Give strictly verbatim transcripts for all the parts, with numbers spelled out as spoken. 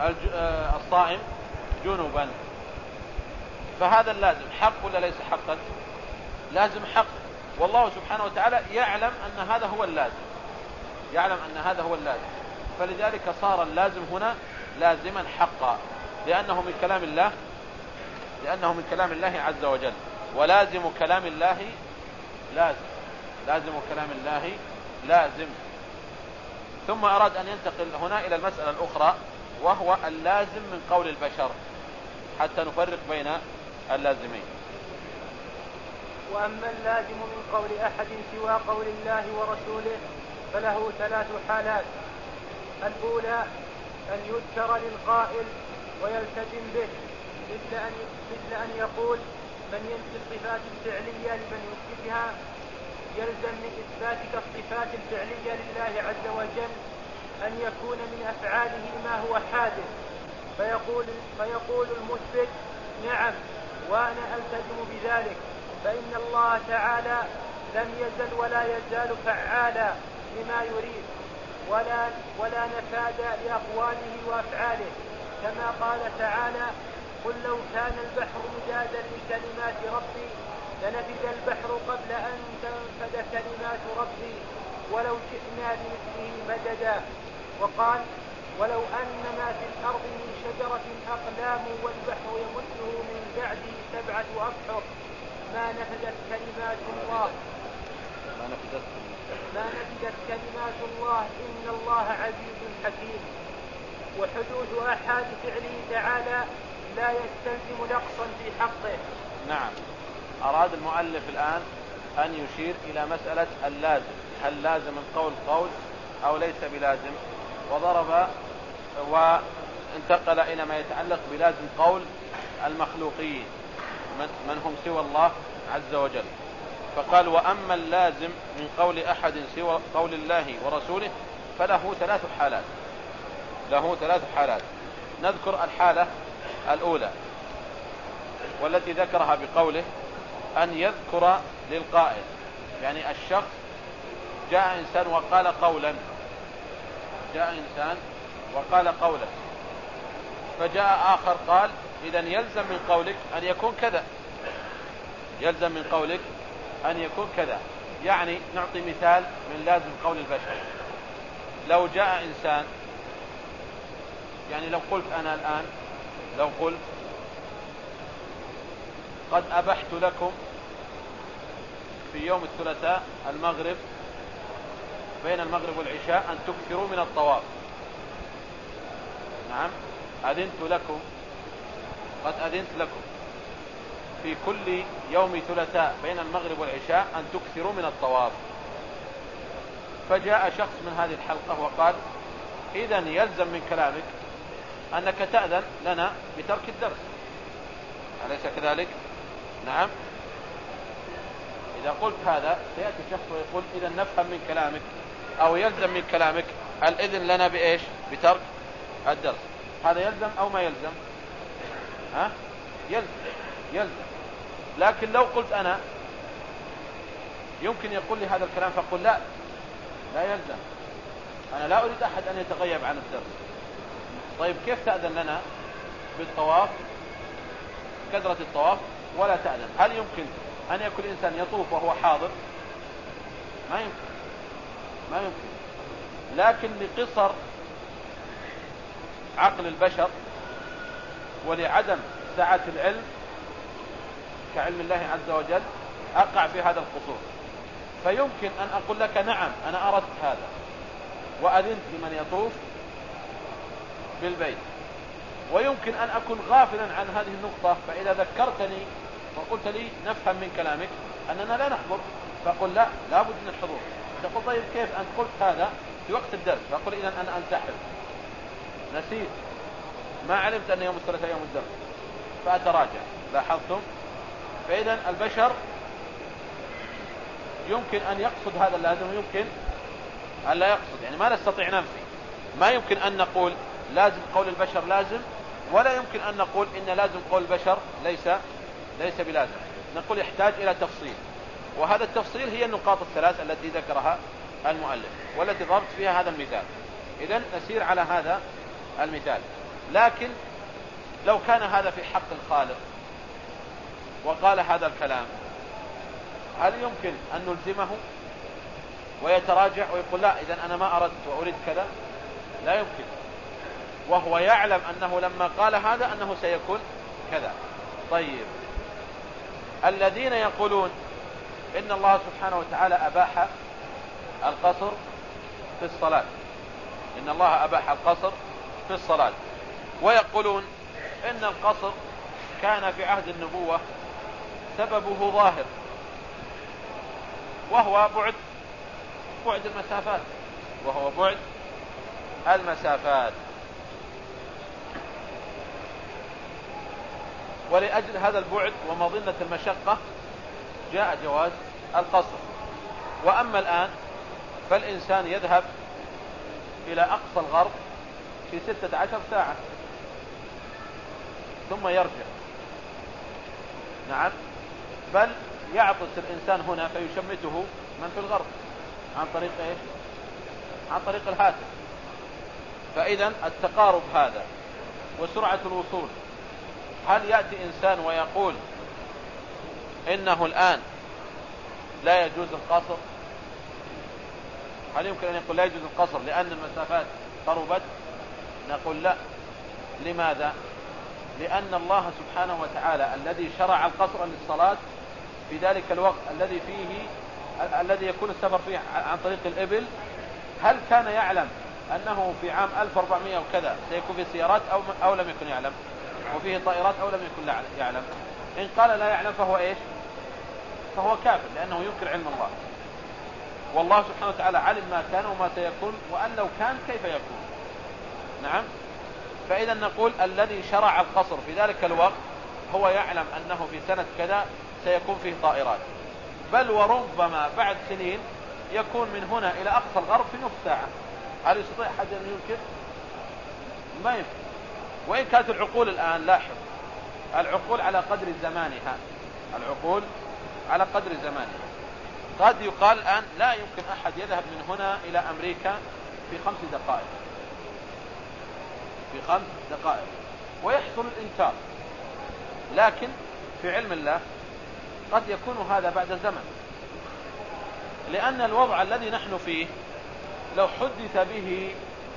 الصائم جنبا، فهذا اللازم حق ولا ليس حقا؟ لازم حق، والله سبحانه وتعالى يعلم أن هذا هو اللازم، يعلم أن هذا هو اللازم، فلذلك صار اللازم هنا لازما حقا، لأنه من كلام الله، لأنه من كلام الله عز وجل، ولازم كلام الله لازم، لازم كلام الله لازم. ثم أراد أن ينتقل هنا إلى المسألة الأخرى، وهو اللازم من قول البشر، حتى نفرق بين اللازمين. وأما اللازم من قول أحد سوى قول الله ورسوله فله ثلاث حالات: الأولى أن يذكر للقائل ويلتزم به، مثل أن, مثل أن يقول من ينفي الصفات الفعلية لمن يثبتها يلزم من إثبات الصفات الفعلية لله عز وجل أن يكون من أفعاله ما هو حادث، فيقول, فيقول المثبت نعم وأنا ألتزم بذلك، فإن الله تعالى لم يزل ولا يزال فعالا لما يريد ولا, ولا نفاد لأقواله وأفعاله، كما قال تعالى: قل لو كان البحر مدادا لكلمات ربي لنفد البحر قبل أن تنفد كلمات ربي ولو جئنا بمثله مددا. وقال: ولو أن ما في الأرض من شجرة أقلام والبحر يمده من بعده سبعة أبحر ما نفدت كلمات الله ما نفدت ما نفدت كلمات الله إن الله عزيز حكيم. وحدوث آحاد فعله تعالى لا يستلزم نقصا في حقه. نعم، أراد المؤلف الآن أن يشير إلى مسألة اللازم، هل لازم القول قول أو ليس بلازم، وضرب وانتقل إلى ما يتعلق بلازم قول المخلوقين من هم سوى الله عز وجل، فقال: وأما اللازم من قول أحد سوى قول الله ورسوله فله ثلاث حالات، له ثلاث حالات. نذكر الحالة الأولى والتي ذكرها بقوله أن يذكر للقائل، يعني الشخص جاء إنسان وقال قولا، جاء إنسان وقال قولا فجاء آخر قال: إذن يلزم من قولك أن يكون كذا، يلزم من قولك أن يكون كذا. يعني نعطي مثال من لازم قول البشر. لو جاء إنسان، يعني لو قلت أنا الآن، لو قلت قد أبحت لكم في يوم الثلاثاء المغرب بين المغرب والعشاء أن تكثروا من الطواف. نعم، أذنت لكم، قد أذنت لكم في كل يوم ثلاثاء بين المغرب والعشاء أن تكثروا من الطواف. فجاء شخص من هذه الحلقة وقال: إذن يلزم من كلامك أنك تأذن لنا بترك الدرس، أليس كذلك؟ نعم. إذا قلت هذا سيأتي شخص ويقول: إذا نفهم من كلامك أو يلزم من كلامك الإذن لنا بإيش؟ بترك الدرس. هذا يلزم أو ما يلزم؟ ها؟ يلزم، يلزم. لكن لو قلت أنا، يمكن يقول لي هذا الكلام فأقول: لا، لا يلزم، أنا لا أريد أحد أن يتغيب عن الدرس. طيب كيف تأذن لنا بالطواف، كثرة الطواف، ولا تأذن؟ هل يمكن أن يكون الإنسان يطوف وهو حاضر؟ ما يمكن، ما يمكن. لكن لقصر عقل البشر ولعدم سعة العلم كعلم الله عز وجل أقع في هذا القصور، فيمكن أن أقول لك: نعم أنا أردت هذا وأذنت لمن يطوف بالبيت، ويمكن أن أكون غافلا عن هذه النقطة، فإذا ذكرتني وقلت لي نفهم من كلامك أننا لا نحضر، فأقول: لا، لابد من الحضور. تقول: طيب كيف أنت قلت هذا في وقت الدرس؟ فأقول: إذن أنا أنسحب، نسيت، ما علمت أن يوم الثلاثاء يوم الدرس، فأتراجع. لاحظتم؟ فإذن البشر يمكن أن يقصد هذا اللازم ويمكن أن لا يقصد، يعني ما نستطيع ننفي، ما يمكن أن نقول لازم قول البشر لازم، ولا يمكن أن نقول إن لازم قول البشر ليس ليس بلازم. نقول يحتاج إلى تفصيل، وهذا التفصيل هي النقاط الثلاث التي ذكرها المؤلف والتي ضربت فيها هذا المثال. إذن نسير على هذا المثال. لكن لو كان هذا في حق الخالق وقال هذا الكلام، هل يمكن أن نلزمه ويتراجع ويقول لا إذن أنا ما أردت وأريد كذا؟ لا يمكن، وهو يعلم أنه لما قال هذا أنه سيكون كذا. طيب، الذين يقولون إن الله سبحانه وتعالى أباح القصر في الصلاة، إن الله أباح القصر في الصلاة، ويقولون إن القصر كان في عهد النبوة سببه ظاهر، وهو بعد بعد المسافات وهو بعد المسافات ولأجل هذا البعد ومظنة المشقة جاء جواز القصر. وأما الآن فالإنسان يذهب إلى أقصى الغرب في ستة عشر ساعة ثم يرجع. نعم، بل يعطس الإنسان هنا فيشمته من في الغرب عن طريق إيش؟ عن طريق الهاتف. فإذا التقارب هذا وسرعة الوصول، هل يأتي إنسان ويقول إنه الآن لا يجوز القصر؟ هل يمكن أن يقول لا يجوز القصر لأن المسافات قربت؟ نقول لا. لماذا؟ لأن الله سبحانه وتعالى الذي شرع القصر للصلاة في ذلك الوقت الذي فيه الذي يكون السفر فيه عن طريق الإبل، هل كان يعلم أنه في عام ألف وأربعمائة وكذا سيكون في سيارات أو, أو لم يكن يعلم، وفيه طائرات أو لم يكن يعلم؟ إن قال لا يعلم فهو إيش؟ فهو كافر، لأنه ينكر علم الله. والله سبحانه وتعالى علم ما كان وما سيكون، وأن لو كان كيف يكون. نعم، فإذا نقول الذي شرع القصر في ذلك الوقت هو يعلم أنه في سنة كذا سيكون فيه طائرات، بل وربما بعد سنين يكون من هنا إلى أقصى الغرب في نصف ساعة. هل يستطيع أحد أن ينكر؟ ما يمكن. وإن كانت العقول الآن، لاحظ، العقول على قدر زمانها، العقول على قدر زمانها. قد يقال الآن لا يمكن أحد يذهب من هنا إلى أمريكا في خمس دقائق في خمس دقائق ويحصل الإنكار، لكن في علم الله قد يكون هذا بعد زمن، لأن الوضع الذي نحن فيه لو حدث به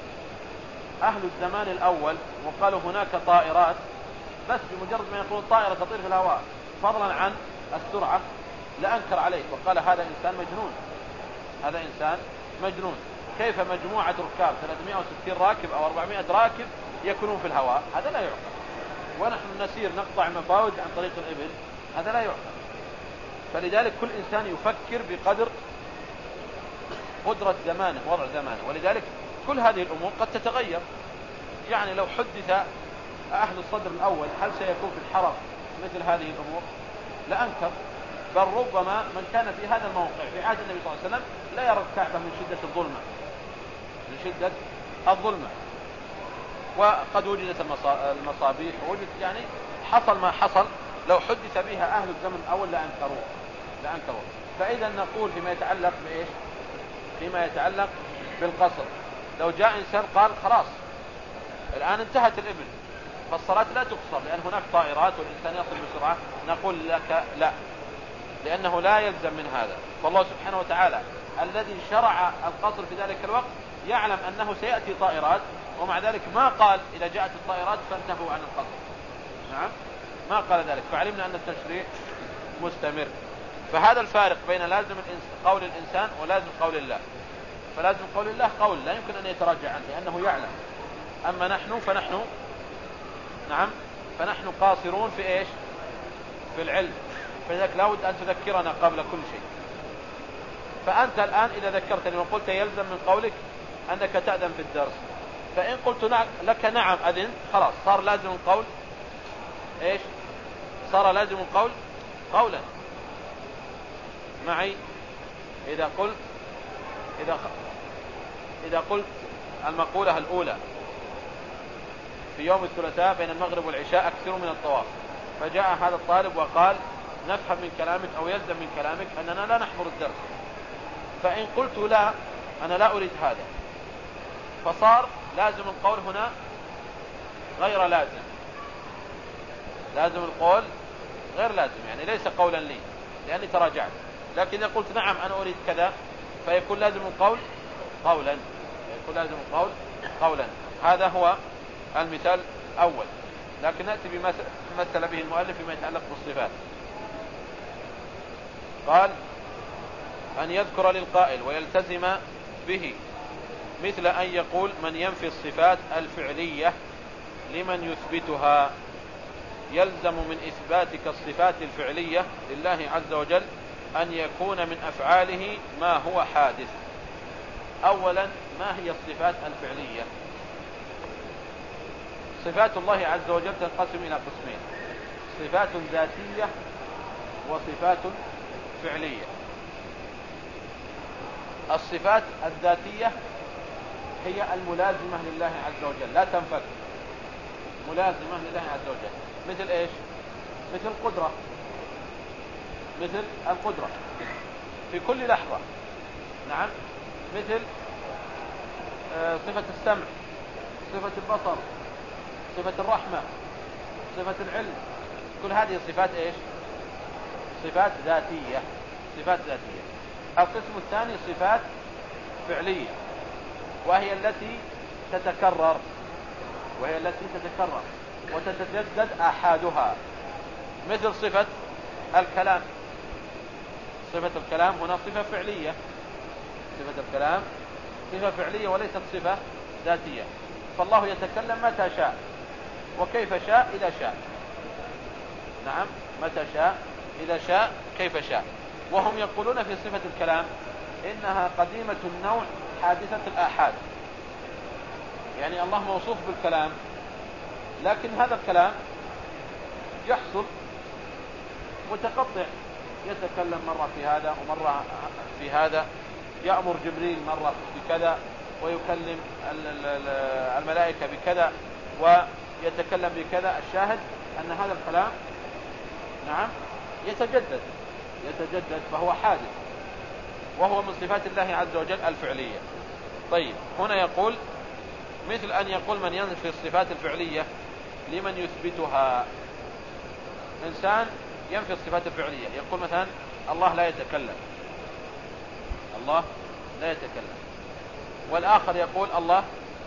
أهل الزمان الأول وقالوا هناك طائرات، بس بمجرد ما يقول طائرة تطير في الهواء فضلا عن السرعة لأنكر عليه وقال هذا إنسان مجنون، هذا إنسان مجنون. كيف مجموعة ركاب ثلاثمائة وستين راكب أو أربعمائة راكب يكونون في الهواء؟ هذا لا يعقل. ونحن نسير نقطع مفاوز عن طريق الإبل، هذا لا يعقل. فلذلك كل إنسان يفكر بقدر قدرة زمانه وضع زمانه، ولذلك كل هذه الأمور قد تتغير. يعني لو حدث أهل الصدر الأول هل سيكون في الحرم مثل هذه الأمور؟ لأنكر. بل ربما من كان في هذا الموقع في عهد النبي صلى الله عليه وسلم لا يرى الكعبة من شدة الظلمة من شدة الظلمة وقد وجدت المصابيح ووجد، يعني حصل ما حصل. لو حدث بها أهل الزمن الأول لأنكروه لأنكروه فإذا نقول فيما يتعلق بإيش؟ فيما يتعلق بالقصر، لو جاء إنسان قال خلاص الآن انتهت الإبل فالصلاة لا تقصر لأن هناك طائرات والإنسان يصل بسرعة، نقول لك لا، لأنه لا يلزم من هذا. فالله سبحانه وتعالى الذي شرع القصر في ذلك الوقت يعلم أنه سيأتي طائرات، ومع ذلك ما قال إذا جاءت الطائرات فانتهوا عن القصر. نعم، ما قال ذلك، فعلمنا أن التشريع مستمر. فهذا الفارق بين لازم قول الإنسان ولازم قول الله. فلازم قول الله قول لا يمكن أن يتراجع عنه لأنه يعلم. أما نحن فنحن نعم فنحن قاصرون في إيش؟ في العلم. فلذلك لا بد أن تذكرنا قبل كل شيء. فأنت الآن إذا ذكرتني وقلت يلزم من قولك أنك تأذن بالدرس، فإن قلت لك نعم أذن، خلاص صار لازم القول إيش؟ صار لازم القول قولا معي. إذا قلت إذا إذا قلت المقولة الأولى في يوم الثلاثاء بين المغرب والعشاء أكثروا من الطواف، فجاء هذا الطالب وقال نفهم من كلامك أو يلزم من كلامك أننا لا نحضر الدرس، فإن قلت لا أنا لا أريد هذا، فصار لازم القول هنا غير لازم. لازم القول غير لازم، يعني ليس قولا لي لأني تراجعت، لكن إذا قلت نعم أنا أريد كذا فيكون لازم القول قولا، يكون لازم القول قولا. هذا هو المثال الأول. لكن نأتي بما مثل به المؤلف فيما يتعلق بالصفات. قال أن يذكر للقائل ويلتزم به، مثل أن يقول من ينفي الصفات الفعلية لمن يثبتها. يلزم من إثباتك الصفات الفعلية لله عز وجل أن يكون من أفعاله ما هو حادث. أولا، ما هي الصفات الفعلية؟ صفات الله عز وجل تنقسم إلى قسمين: صفات ذاتية وصفات فعلية. الصفات الذاتية هي الملازمة لله عز وجل، لا تنفك، ملازمة لله عز وجل. مثل ايش؟ مثل القدرة، مثل القدرة في كل لحظة. نعم. مثل صفة السمع، صفة البصر، صفة الرحمة، صفة العلم، كل هذه صفات ايش؟ صفات ذاتية، صفات ذاتية. القسم الثاني صفات فعلية، وهي التي تتكرر، وهي التي تتكرر وتتجدد آحادها. مثل صفة الكلام. صفة الكلام هنا صفة فعلية، صفة الكلام صفة فعلية وليست صفة ذاتية. فالله يتكلم متى شاء وكيف شاء إذا شاء. نعم، متى شاء إذا شاء كيف شاء. وهم يقولون في صفة الكلام إنها قديمة النوع حادثة الآحاد، يعني الله موصوف بالكلام، لكن هذا الكلام يحصل متقطع، يتكلم مرة في هذا ومرة في هذا، يأمر جبريل مرة بكذا ويكلم الملائكة بكذا ويتكلم بكذا. الشاهد أن هذا الكلام نعم يتجدد يتجدد فهو حادث، وهو من صفات الله عز وجل الفعلية. طيب، هنا يقول مثل أن يقول من ينفي الصفات الفعلية لمن يثبتها. إنسان ينفي الصفات الفعلية، يقول مثلا الله لا يتكلم، الله لا يتكلم، والآخر يقول الله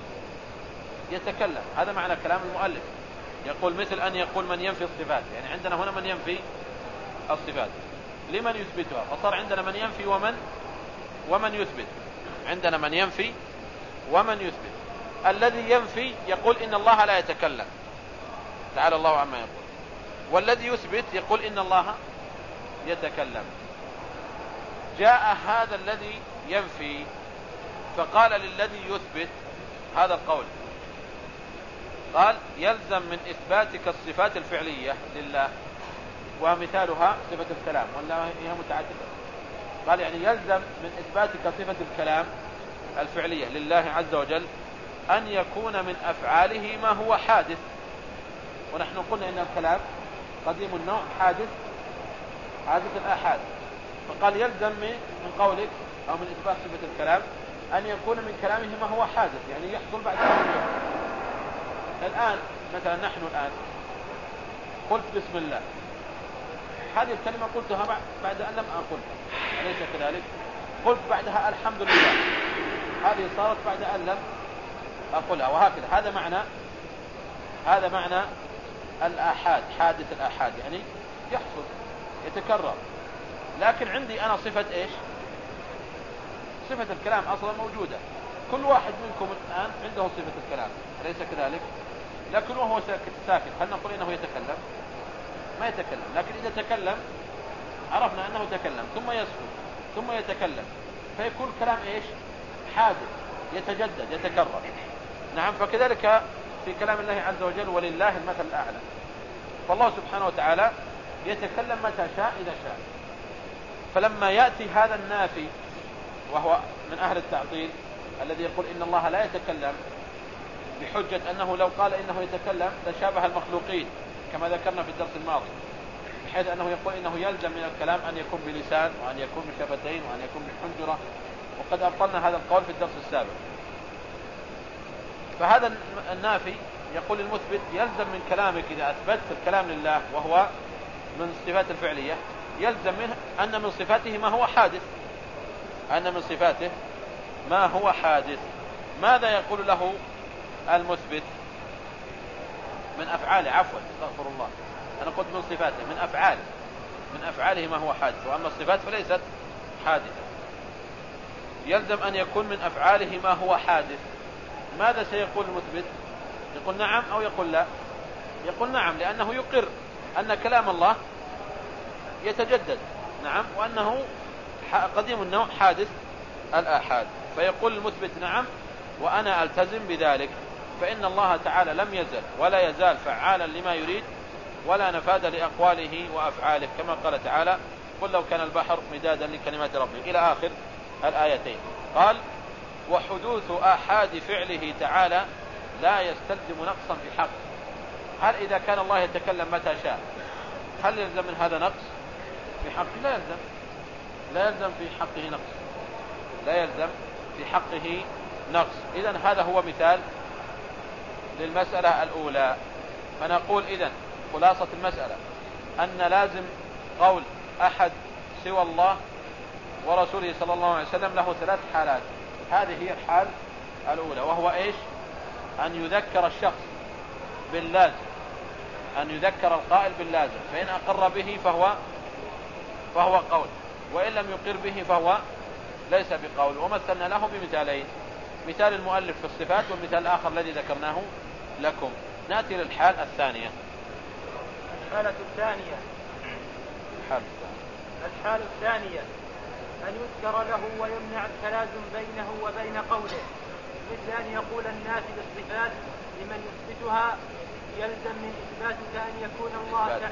يتكلم. هذا معنى كلام المؤلف. يقول مثل أن يقول من ينفي الصفات، يعني عندنا هنا من ينفي الصفات لمن يثبتها، فصار عندنا من ينفي ومن ومن يثبت. عندنا من ينفي ومن يثبت. الذي ينفي يقول إن الله لا يتكلم، تعالى الله عما يقول، والذي يثبت يقول إن الله يتكلم. جاء هذا الذي ينفي فقال للذي يثبت هذا القول، قال يلزم من إثباتك الصفات الفعلية لله، ومثالها صفة الكلام، ولا هي متعددة. قال يعني يلزم من إثباتك صفة الكلام الفعلية لله عز وجل أن يكون من أفعاله ما هو حادث. ونحن قلنا إن الكلام قديم النوع حادث، حادث الآحاد. فقال يلزم من قولك أو من إثبات صفة الكلام أن يكون من كلامه ما هو حادث، يعني يحصل بعد ذلك. الآن مثلا نحن الآن قلت بسم الله، هذه الكلمة قلتها بعد أن لم أقل، أليس كذلك؟ قلت بعدها الحمد لله، هذه صارت بعد أن لم أقولها، وهكذا. هذا معنى هذا معنى الآحاد، حادث الآحاد، يعني يحصل يتكرر. لكن عندي أنا صفة إيش؟ صفة الكلام أصلا موجودة. كل واحد منكم الآن عنده صفة الكلام، أليس كذلك؟ لكن وهو ساكت هل نقول إنه يتكلم؟ ما يتكلم. لكن إذا تكلم عرفنا أنه تكلم، ثم يسكت ثم يتكلم، فيكون كلام إيش؟ حادث يتجدد يتكرر. نعم. فكذلك في كلام الله عز وجل ولله المثل الأعلى. فالله سبحانه وتعالى يتكلم متى شاء إذا شاء. فلما يأتي هذا النافي وهو من أهل التعطيل الذي يقول إن الله لا يتكلم بحجة أنه لو قال إنه يتكلم لشابه المخلوقين كما ذكرنا في الدرس الماضي، بحيث أنه يقول إنه يلزم من الكلام أن يكون بلسان وأن يكون بشفتين وأن يكون بحنجرة، وقد أبطلنا هذا القول في الدرس السابق. فهذا النافي يقول المثبت يلزم من كلامك إذا أثبتت الكلام لله وهو من الصفات الفعلية يلزم منه أن من صفاته ما هو حادث، أن من صفاته ما هو حادث. ماذا يقول له المثبت؟ من أفعاله، عفوا استغفر الله، أنا قلت من صفاته، من أفعاله، من أفعاله ما هو حادث، وأما الصفات فليست حادثة. يلزم أن يكون من أفعاله ما هو حادث. ماذا سيقول المثبت؟ يقول نعم أو يقول لا؟ يقول نعم، لأنه يقر أن كلام الله يتجدد، نعم، وأنه قديم النوع حادث الآحاد. فيقول المثبت نعم وأنا ألتزم بذلك، فإن الله تعالى لم يزل ولا يزال فعالا لما يريد ولا نفاد لأقواله وأفعاله، كما قال تعالى قل لو كان البحر مدادا لكلمات ربي إلى آخر الآيتين. قال وحدوث آحاد فعله تعالى لا يستلزم نقصا في حقه. هل إذا كان الله يتكلم متى شاء هل يلزم من هذا نقص في حقه؟ لا يلزم، لا يلزم في حقه نقص، لا يلزم في حقه نقص. إذن هذا هو مثال للمسألة الأولى. فنقول إذن خلاصة المسألة أن لازم قول أحد سوى الله ورسوله صلى الله عليه وسلم له ثلاث حالات. هذه هي الحال الأولى، وهو إيش؟ أن يذكر الشخص باللازم، أن يذكر القائل باللازم، فإن أقر به فهو فهو قول، وإن لم يقر به فهو ليس بقول. ومثلنا له بمثالين، مثال المؤلف في الصفات والمثال الآخر الذي ذكرناه لكم. نأتي للحال الثانية. الحالة الثانية الحال الحال الثانية أن يذكر له ويمنع التلازم بينه وبين قوله، مثل أن يقول النافي للصفات لمن يثبتها يلزم من إثباتك أن يكون الله تعالى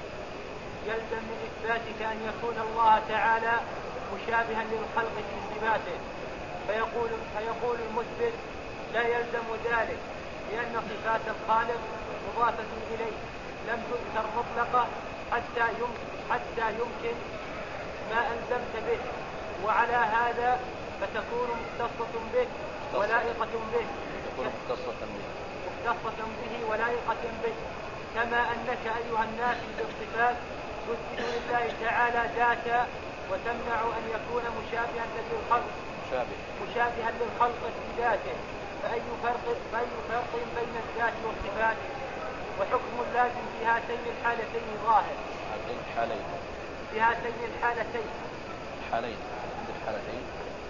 يلزم من إثباتك أن يكون الله تعالى مشابها للخلق في صفاته، فيقول فيقول المثبت لا يلزم ذلك، لأن صفات الخالق مضافة إليه لم تذكر مطلقة حتى يمكن حتى يمكن ما ألزمت به، وعلى هذا فتكون مختصة به ولائقة به مختصة به مختصة به ولائقة به، كما أنك أيها النافي بالصفات تثبت لله تعالى ذاتا وتمنع أن يكون مشابها للخلق مشابه مشابها للخلق في ذاته، فأي فرق فأي فرق بين الذات والصفات؟ وحكم اللازم في هاتين الحالتين ظاهر. هاتين الحالين في هاتين الحالتين حالين الحالتين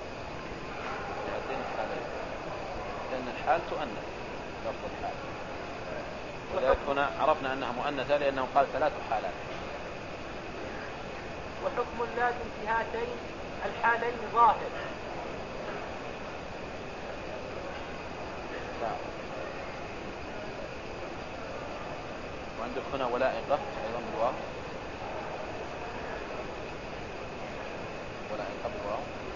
في هاتين الحالين، لأن الحال تؤنث لفظ الحال، ولذلك هنا عرفنا أنها مؤنثة لأنه قال ثلاث حالات. وحكم اللازم في هاتين الحالين ظاهر. وعندك هنا ولائقة أيضا بالواو، ولائقة بالواو.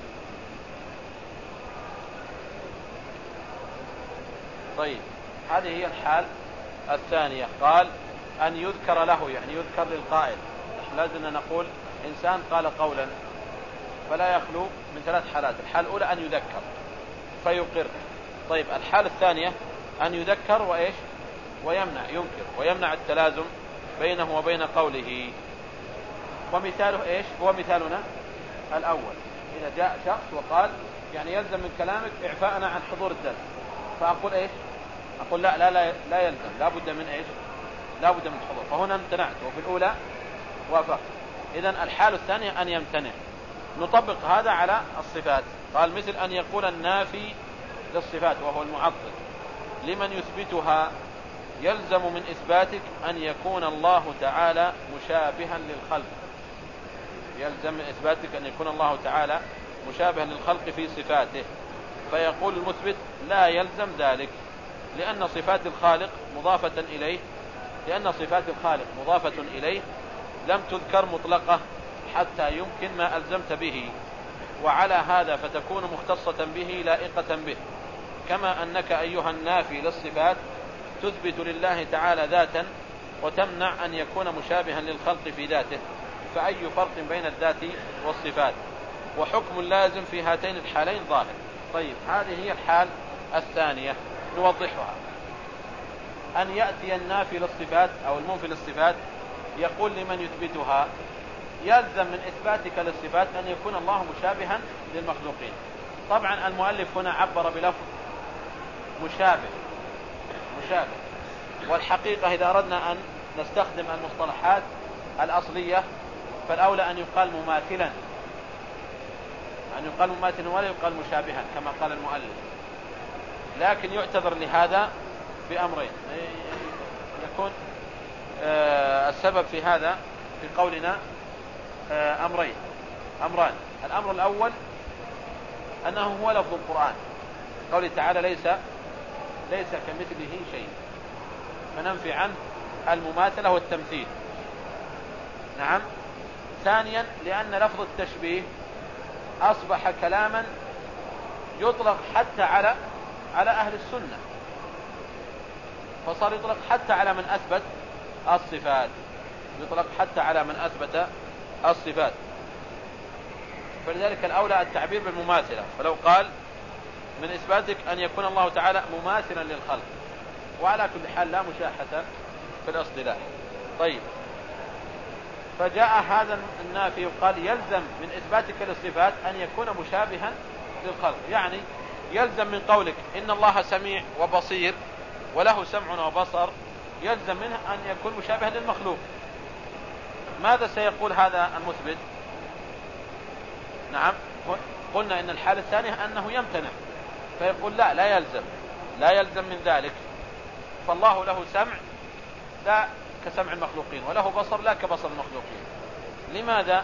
طيب هذه هي الحال الثانية. قال أن يذكر له، يعني يذكر للقائل. لازم نقول إنسان قال قولا فلا يخلو من ثلاث حالات. الحالة الأولى أن يذكر فيقر. طيب الحالة الثانية أن يذكر وإيش ويمنع، ينكر ويمنع التلازم بينه وبين قوله. ومثاله إيش هو مثالنا الأول؟ إذا جاء شخص وقال يعني يلزم من كلامك إعفاءنا عن حضور الدرس، فأقول إيش؟ أقول لا لا لا, لا يلزم، لا بد من إيش؟ لا بد من الحضور. فهنا امتنعت وفي الأولى وافقت. إذن الحالة الثانية أن يمتنع. نطبق هذا على الصفات. قال مثل أن يقول النافي للصفات وهو المعطل لمن يثبتها يلزم من إثباتك أن يكون الله تعالى مشابها للخلق. يلزم من إثباتك أن يكون الله تعالى مشابها للخلق في صفاته. فيقول المثبت لا يلزم ذلك، لأن صفات الخالق مضافة إليه لأن صفات الخالق مضافة إليه لم تذكر مطلقة حتى يمكن ما ألزمت به، وعلى هذا فتكون مختصة به لائقة به، كما أنك أيها النافي للصفات تثبت لله تعالى ذاتا وتمنع أن يكون مشابها للخلق في ذاته، فأي فرق بين الذات والصفات؟ وحكم اللازم في هاتين الحالين ظاهر. طيب هذه هي الحال الثانية. نوضحها. أن يأتي النافي للصفات أو المنفي للصفات يقول لمن يثبتها: يلزم من إثباتك للصفات أن يكون الله مشابها للمخلوقين. طبعا المؤلف هنا عبر بلفظ مشابه مشابه والحقيقة إذا أردنا أن نستخدم المصطلحات الأصلية فالأولى أن يقال مماثلا، أن يقال مماثلا ولا يقال مشابها كما قال المؤلف. لكن يعتذر لهذا بأمرين، يكون السبب في هذا في قولنا أمرين أمران. الأمر الأول أنه هو لفظ القرآن، قوله تعالى: ليس ليس كمثله شيء، فننفي عنه المماثلة والتمثيل. نعم. ثانيا لأن لفظ التشبيه أصبح كلاما يطلق حتى على على أهل السنة، فصار يطلق حتى على من أثبت الصفات، يطلق حتى على من أثبت الصفات. فلذلك الأولى التعبير بالمماثلة، فلو قال: من إثباتك أن يكون الله تعالى مماثلا للخلق، وعلى كل حال لا مشاحة في الاصطلاح. طيب، فجاء هذا النافي وقال: يلزم من إثباتك للصفات أن يكون مشابها للخلق، يعني يلزم من قولك إن الله سميع وبصير وله سمع وبصر، يلزم منه أن يكون مشابها للمخلوق. ماذا سيقول هذا المثبت؟ نعم، قلنا إن الحالة الثانية أنه يمتنع، فيقول: لا لا يلزم لا يلزم من ذلك، فالله له سمع لا كسمع المخلوقين، وله بصر لا كبصر المخلوقين. لماذا؟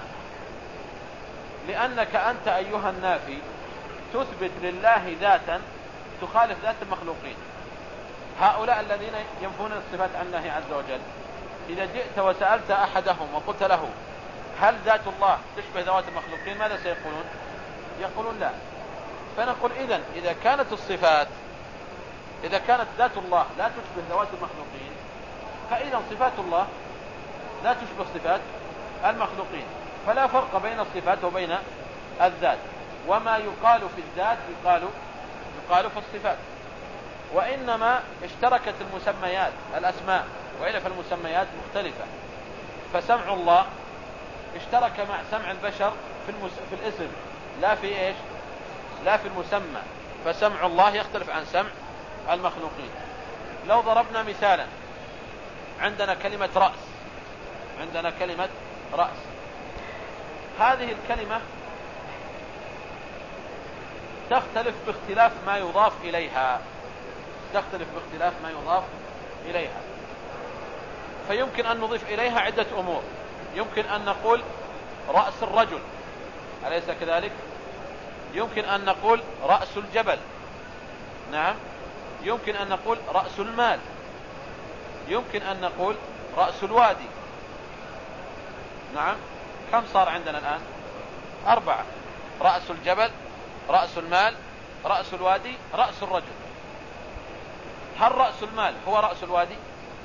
لأنك أنت أيها النافي تثبت لله ذاتا تخالف ذات المخلوقين. هؤلاء الذين ينفون الصفات عن الله عز وجل، إذا جئت وسألت أحدهم وقلت له: هل ذات الله تشبه ذوات المخلوقين؟ ماذا سيقولون؟ يقولون لا. فنقول: إذن إذا كانت الصفات إذا كانت ذات الله لا تشبه ذوات المخلوقين، فإذا صفات الله لا تشبه صفات المخلوقين، فلا فرق بين الصفات وبين الذات، وما يقال في الذات يقال يقال في الصفات. وإنما اشتركت المسميات الأسماء، وإلا فالمسميات مختلفة. فسمع الله اشترك مع سمع البشر في, المس... في الاسم، لا في إيش لا في المسمى، فسمع الله يختلف عن سمع المخلوقين. لو ضربنا مثالا، عندنا كلمة رأس عندنا كلمة رأس هذه الكلمة تختلف باختلاف ما يضاف إليها تختلف باختلاف ما يضاف إليها فيمكن أن نضيف إليها عدة أمور. يمكن أن نقول رأس الرجل، أليس كذلك؟ يمكن أن نقول رأس الجبل، نعم. يمكن أن نقول رأس المال، يمكن أن نقول رأس الوادي. نعم. كم صار عندنا الآن؟ أربعة: رأس الجبل، رأس المال، رأس الوادي، رأس الرجل. هل رأس المال هو رأس الوادي؟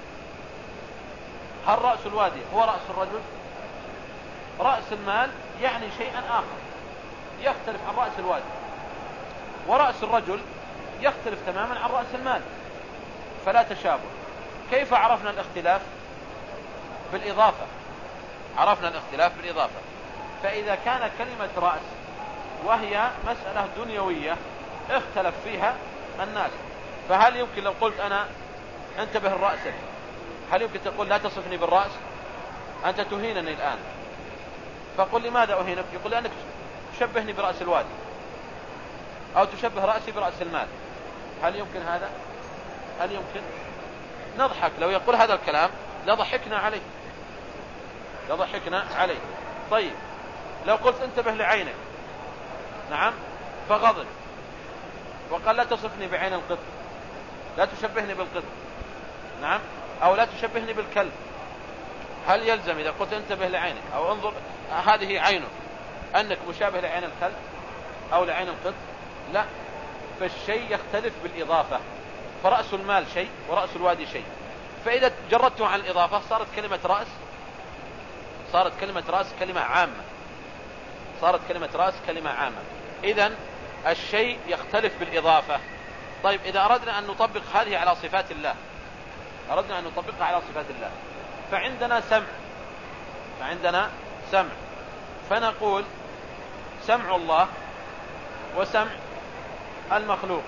هل رأس الوادي هو رأس الرجل؟ رأس المال يعني شيئا آخر يختلف عن رأس الوادي، ورأس الرجل يختلف تماما عن رأس المال، فلا تشابه. كيف عرفنا الاختلاف؟ بالإضافة. عرفنا الاختلاف بالإضافة. فإذا كان كلمة رأس وهي مسألة دنيوية اختلف فيها الناس، فهل يمكن لو قلت أنا انتبه رأسك، هل يمكن تقول لا تصفني بالرأس؟ أنت تهينني الآن. فقل لماذا أهينك؟ يقول لأنك تشبهني برأس الوادي، أو تشبه رأسي برأس المال. هل يمكن هذا؟ هل يمكن؟ نضحك. لو يقول هذا الكلام لضحكنا عليه لضحكنا عليه طيب، لو قلت انتبه لعينك، نعم، فغضب وقال لا تصفني بعين القط، لا تشبهني بالقط، نعم، أو لا تشبهني بالكلب، هل يلزم إذا قلت انتبه لعينك أو انظر هذه عينك أنك مشابه لعين الكلب أو لعين القط؟ لا. فالشيء يختلف بالإضافة. فرأس المال شيء ورأس الوادي شيء. فإذا جردته عن الإضافة صارت كلمة رأس صارت كلمة رأس كلمة عامة صارت كلمة رأس كلمة عامة. إذن الشيء يختلف بالإضافة، طيب إذا أردنا أن نطبق هذه على صفات الله، أردنا أن نطبقها على صفات الله، فعندنا سمع فعندنا سمع فنقول سمع الله وسمع المخلوق،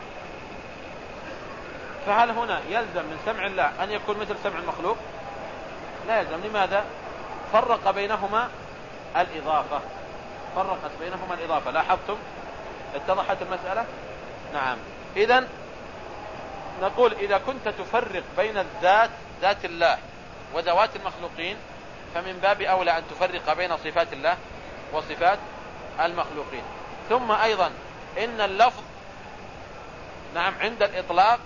فهل هنا يلزم من سمع الله أن يكون مثل سمع المخلوق؟ لا يلزم. لماذا؟ فرق بينهما الإضافة فرقت بينهما الإضافة. لاحظتم؟ اتضحت المسألة؟ نعم. إذن نقول إذا كنت تفرق بين الذات ذات الله وذوات المخلوقين، فمن باب أولى أن تفرق بين صفات الله وصفات المخلوقين. ثم أيضا إن اللفظ نعم عند الإطلاق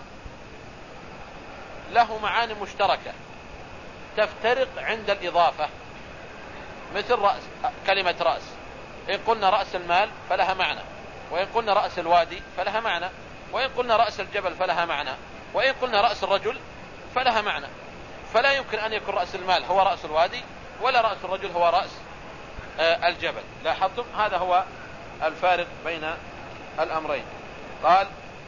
له معاني مشتركة تفترق عند الإضافة، مثل رأس، كلمة رأس، إن قلنا رأس المال فلها معنى، وإن قلنا رأس الوادي فلها معنى، وإن قلنا رأس الجبل فلها معنى، وإن قلنا رأس الرجل فلها معنى. فلا يمكن أن يكون رأس المال هو رأس الوادي، ولا رأس الرجل هو رأس الجبل. لاحظتم؟ هذا هو الفارق بين الأمرين. قال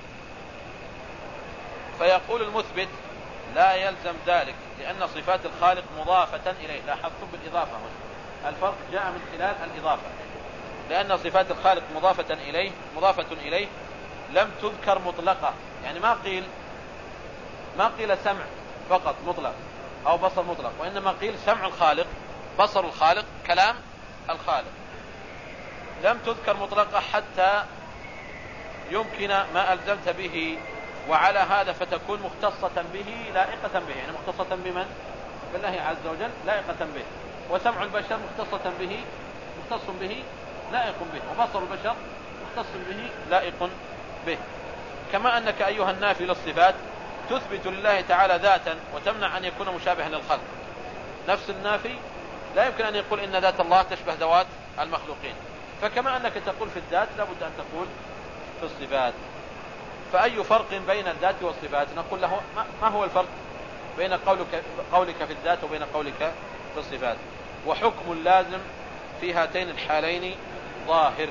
فيقول المثبت لا يلزم ذلك لأن صفات الخالق مضافة إليه. لاحظتم بالإضافة هنا الفرق جاء من خلال الإضافة، لأن صفات الخالق مضافة إليه مضافة إليه لم تذكر مطلقة، يعني ما قيل ما قيل سمع فقط مطلق أو بصر مطلق، وإنما قيل سمع الخالق، بصر الخالق، كلام الخالق، لم تذكر مطلقة حتى يمكن ما ألزمت به، وعلى هذا فتكون مختصة به لائقة به، يعني مختصة بمن؟ بالله عز وجل لائقة به. وسمع البشر مختصة به مختص به لائق به، وبصر البشر مختص به لائق به. كما أنك أيها النافي للصفات تثبت لله تعالى ذاتا وتمنع أن يكون مشابها للخلق. نفس النافي لا يمكن أن يقول إن ذات الله تشبه ذوات المخلوقين، فكما أنك تقول في الذات لابد أن تقول في الصفات. فأي فرق بين الذات والصفات؟ نقول له ما هو الفرق بين قولك, قولك في الذات وبين قولك في الصفات؟ وحكم اللازم في هاتين الحالين ظاهر.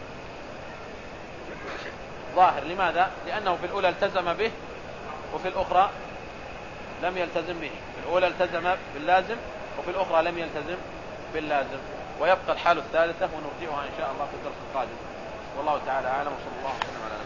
ظاهر لماذا؟ لأنه في الأولى التزم به وفي الأخرى لم يلتزم به. في الأولى التزم باللازم وفي الأخرى لم يلتزم باللازم. ويبقى الحال الثالثة ونرجئها إن شاء الله في الدرس القادم. والله تعالى أعلم، وصلى الله وسلم على